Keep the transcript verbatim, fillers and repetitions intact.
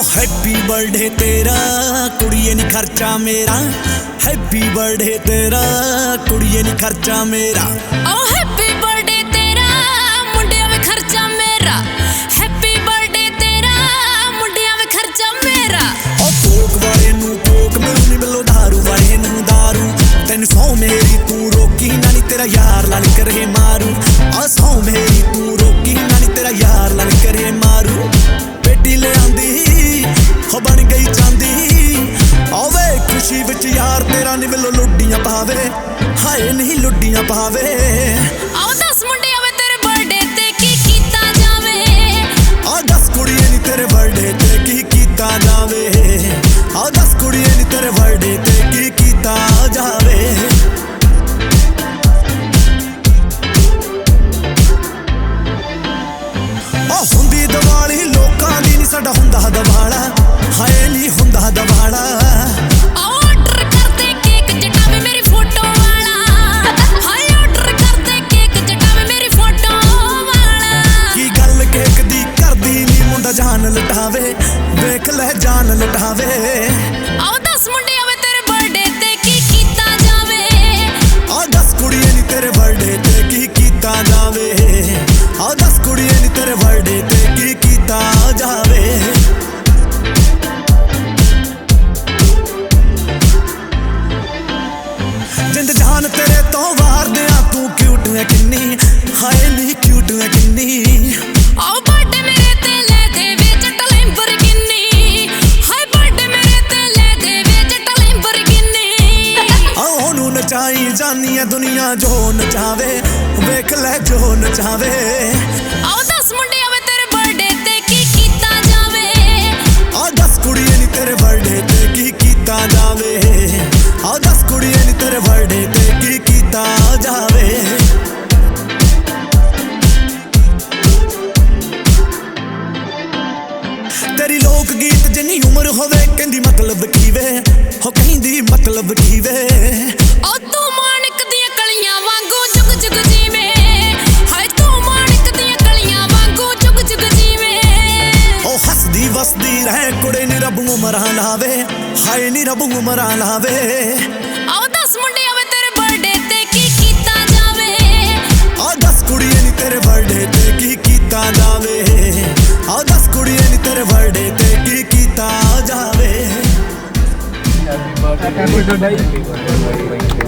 Happy birthday तेरा कुड़िए नी खर्चा मेरा, हैप्पी बर्थडे तेरा कुड़िए नी खर्चा मेरा। ओ हैप्पी बर्थडे तेरा मुंडिया वे खर्चा मेरा, हैप्पी बर्थडे तेरा मुंडिया वे खर्चा मेरा। ओ कोक वाले नू कोक मिलू नी मिलो दारू वाले नू दारू, तेन सौ मेरी तू रोकी ना नी तेरा यार लाल करे मारू। आ सौ मेरी तू रोकी ना नी तेरा यार लाल करे मारू। बेटी ले आंदी हो बन गई चांदी, आवे खुशी विच यार तेरा नी मिलो लुड्डियां पावे, हाय नहीं लुड्डियां पावे। आओ दस मुंडिया वे तेरे बर्थडे ते की कीता जावे, आ दस कुड़िए नी तेरे बर्थडे ते की कीता जावे, आ दस कुड़िए नी तेरे बर्थडे ते की कीता जावे। आ हुंदी दिवाली लोकां दी नी साडा हुंदा दिवाला, हाय नी हुंदा दिवाला। ऑर्डर कर दे केक जटावे मेरी फोटो वाला, हाय ऑर्डर कर दे केक जटावे मेरी फोटो वाला। की गल केक दी करदी नी मुंडा जान लटावे, देख ले जान लटावे। आओ दस मुंडिया वे तेरे बर्थडे ते की कीता जावे, आ दस कुड़िए नी तेरे बर्थडे ते की कीता जावे, आ दस कुड़िए नी तेरे बर्थडे ते की कीता जावे। जिंद जान तेरे तो वार दिया तू क्यूट है किन्नी, हाय नी क्यूट है किन्नी। आओ बर्थडे मेरे ते ले दे वे जट लैम्बोर्गिनी, हाय बर्थडे मेरे ते ले दे वे जट लैम्बोर्गिनी। आओ नू नचाई जानी है दुनिया जो नचावे, वेख ले जो नचावे। आओ दस मुंडिया वे तेरे बर्थडे ते की कीता जावे, आ दस कुड़िए नी तेरे बर्थडे ते की कीता जावे, आ दस कुड़िए नी तेरे बर्थडे ते की कीता जावे। तेरी लोक गीत जिन्नी उम्र होवे कहंदी मतलब की वे, हो कहंदी मतलब की वे। ओ तू माणिक दियां कलियां वांगू जुग जुग जीवे, हाय तू माणिक दियां कलियां वांगू जुग जुग जीवे। ओ हसदी वसदी रहे कुड़े नी रब उमरां लावे, हाय नी रब उमरां लावे। आओ दस मुंडिया वे तेरे बर्थडे ते की कीता जावे, आ दस कुड़िए नी तेरे बर्थडे ते की कीता जावे, आ दस कुड़िए नी तेरे बर्थडे ते की कीता जावे। Happy birthday. Happy birthday.